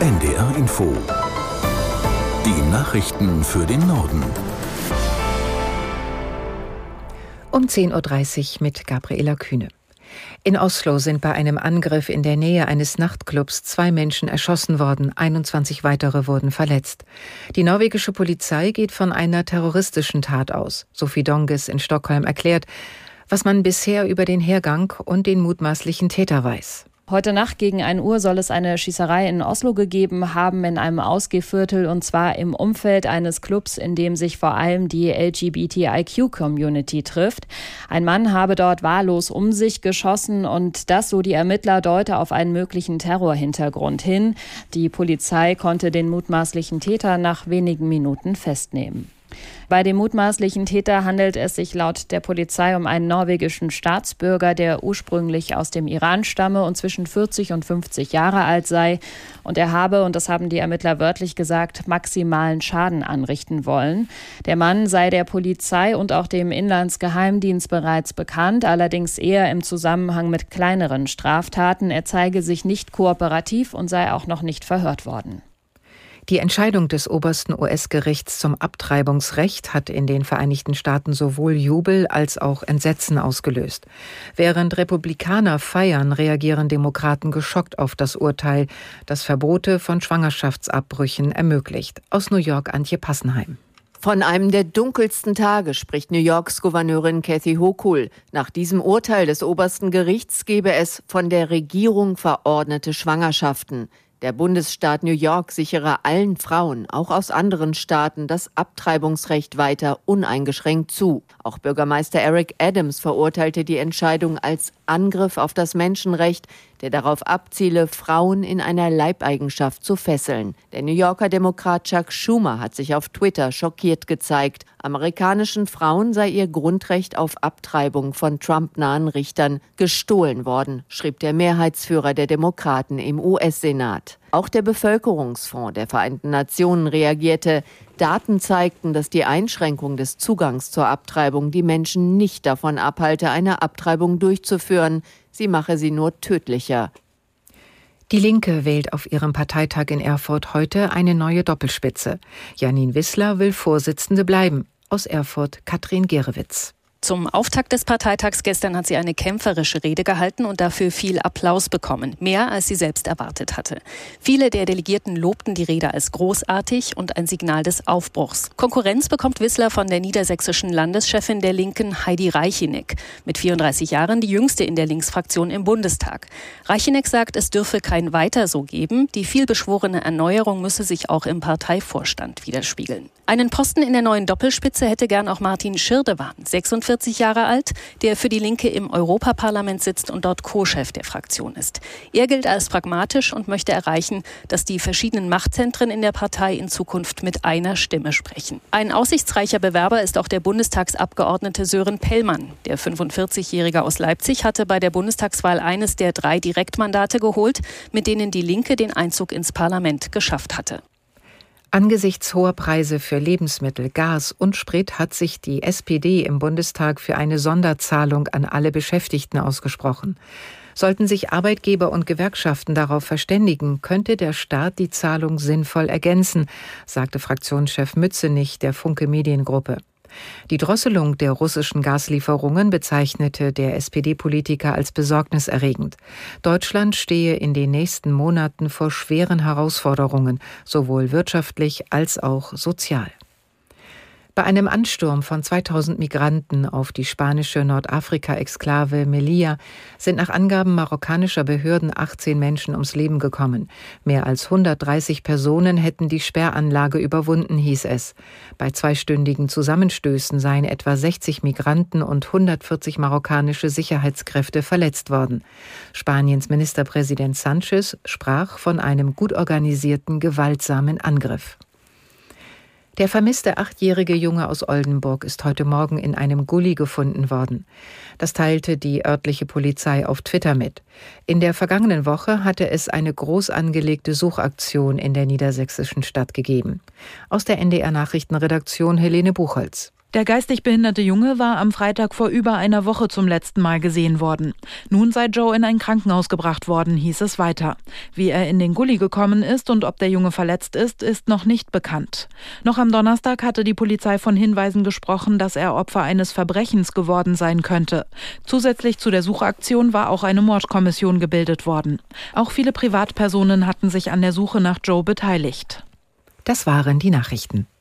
NDR Info. Die Nachrichten für den Norden. Um 10.30 Uhr mit Gabriela Kühne. In Oslo sind bei einem Angriff in der Nähe eines Nachtclubs 2 Menschen erschossen worden, 21 weitere wurden verletzt. Die norwegische Polizei geht von einer terroristischen Tat aus. Sophie Donges in Stockholm erklärt, was man bisher über den Hergang und den mutmaßlichen Täter weiß. Heute Nacht gegen 1 Uhr soll es eine Schießerei in Oslo gegeben haben, in einem Ausgehviertel, und zwar im Umfeld eines Clubs, in dem sich vor allem die LGBTIQ-Community trifft. Ein Mann habe dort wahllos um sich geschossen und das, so die Ermittler, deute auf einen möglichen Terrorhintergrund hin. Die Polizei konnte den mutmaßlichen Täter nach wenigen Minuten festnehmen. Bei dem mutmaßlichen Täter handelt es sich laut der Polizei um einen norwegischen Staatsbürger, der ursprünglich aus dem Iran stamme und zwischen 40 und 50 Jahre alt sei. Und er habe, und das haben die Ermittler wörtlich gesagt, maximalen Schaden anrichten wollen. Der Mann sei der Polizei und auch dem Inlandsgeheimdienst bereits bekannt, allerdings eher im Zusammenhang mit kleineren Straftaten. Er zeige sich nicht kooperativ und sei auch noch nicht verhört worden. Die Entscheidung des obersten US-Gerichts zum Abtreibungsrecht hat in den Vereinigten Staaten sowohl Jubel als auch Entsetzen ausgelöst. Während Republikaner feiern, reagieren Demokraten geschockt auf das Urteil, das Verbote von Schwangerschaftsabbrüchen ermöglicht. Aus New York Antje Passenheim. Von einem der dunkelsten Tage spricht New Yorks Gouverneurin Kathy Hochul. Nach diesem Urteil des obersten Gerichts gebe es von der Regierung verordnete Schwangerschaften. Der Bundesstaat New York sichere allen Frauen, auch aus anderen Staaten, das Abtreibungsrecht weiter uneingeschränkt zu. Auch Bürgermeister Eric Adams verurteilte die Entscheidung als Angriff auf das Menschenrecht, der darauf abziele, Frauen in einer Leibeigenschaft zu fesseln. Der New Yorker Demokrat Chuck Schumer hat sich auf Twitter schockiert gezeigt. Amerikanischen Frauen sei ihr Grundrecht auf Abtreibung von Trump-nahen Richtern gestohlen worden, schrieb der Mehrheitsführer der Demokraten im US-Senat. Auch der Bevölkerungsfonds der Vereinten Nationen reagierte. Daten zeigten, dass die Einschränkung des Zugangs zur Abtreibung die Menschen nicht davon abhalte, eine Abtreibung durchzuführen. Sie mache sie nur tödlicher. Die Linke wählt auf ihrem Parteitag in Erfurt heute eine neue Doppelspitze. Janine Wissler will Vorsitzende bleiben. Aus Erfurt Katrin Gerewitz. Zum Auftakt des Parteitags gestern hat sie eine kämpferische Rede gehalten und dafür viel Applaus bekommen. Mehr, als sie selbst erwartet hatte. Viele der Delegierten lobten die Rede als großartig und ein Signal des Aufbruchs. Konkurrenz bekommt Wissler von der niedersächsischen Landeschefin der Linken Heidi Reicheneck. Mit 34 Jahren die jüngste in der Linksfraktion im Bundestag. Reicheneck sagt, es dürfe kein Weiter so geben. Die vielbeschworene Erneuerung müsse sich auch im Parteivorstand widerspiegeln. Einen Posten in der neuen Doppelspitze hätte gern auch Martin Schirdewan, 46 Jahre alt, der für die Linke im Europaparlament sitzt und dort Co-Chef der Fraktion ist. Er gilt als pragmatisch und möchte erreichen, dass die verschiedenen Machtzentren in der Partei in Zukunft mit einer Stimme sprechen. Ein aussichtsreicher Bewerber ist auch der Bundestagsabgeordnete Sören Pellmann. Der 45-Jährige aus Leipzig hatte bei der Bundestagswahl eines der 3 Direktmandate geholt, mit denen die Linke den Einzug ins Parlament geschafft hatte. Angesichts hoher Preise für Lebensmittel, Gas und Sprit hat sich die SPD im Bundestag für eine Sonderzahlung an alle Beschäftigten ausgesprochen. Sollten sich Arbeitgeber und Gewerkschaften darauf verständigen, könnte der Staat die Zahlung sinnvoll ergänzen, sagte Fraktionschef Mützenich der Funke Mediengruppe. Die Drosselung der russischen Gaslieferungen bezeichnete der SPD-Politiker als besorgniserregend. Deutschland stehe in den nächsten Monaten vor schweren Herausforderungen, sowohl wirtschaftlich als auch sozial. Bei einem Ansturm von 2000 Migranten auf die spanische Nordafrika-Exklave Melilla sind nach Angaben marokkanischer Behörden 18 Menschen ums Leben gekommen. Mehr als 130 Personen hätten die Sperranlage überwunden, hieß es. Bei 2-stündigen Zusammenstößen seien etwa 60 Migranten und 140 marokkanische Sicherheitskräfte verletzt worden. Spaniens Ministerpräsident Sánchez sprach von einem gut organisierten, gewaltsamen Angriff. Der vermisste 8-jährige Junge aus Oldenburg ist heute Morgen in einem Gully gefunden worden. Das teilte die örtliche Polizei auf Twitter mit. In der vergangenen Woche hatte es eine groß angelegte Suchaktion in der niedersächsischen Stadt gegeben. Aus der NDR Nachrichtenredaktion Helene Buchholz. Der geistig behinderte Junge war am Freitag vor über einer Woche zum letzten Mal gesehen worden. Nun sei Joe in ein Krankenhaus gebracht worden, hieß es weiter. Wie er in den Gully gekommen ist und ob der Junge verletzt ist, ist noch nicht bekannt. Noch am Donnerstag hatte die Polizei von Hinweisen gesprochen, dass er Opfer eines Verbrechens geworden sein könnte. Zusätzlich zu der Suchaktion war auch eine Mordkommission gebildet worden. Auch viele Privatpersonen hatten sich an der Suche nach Joe beteiligt. Das waren die Nachrichten.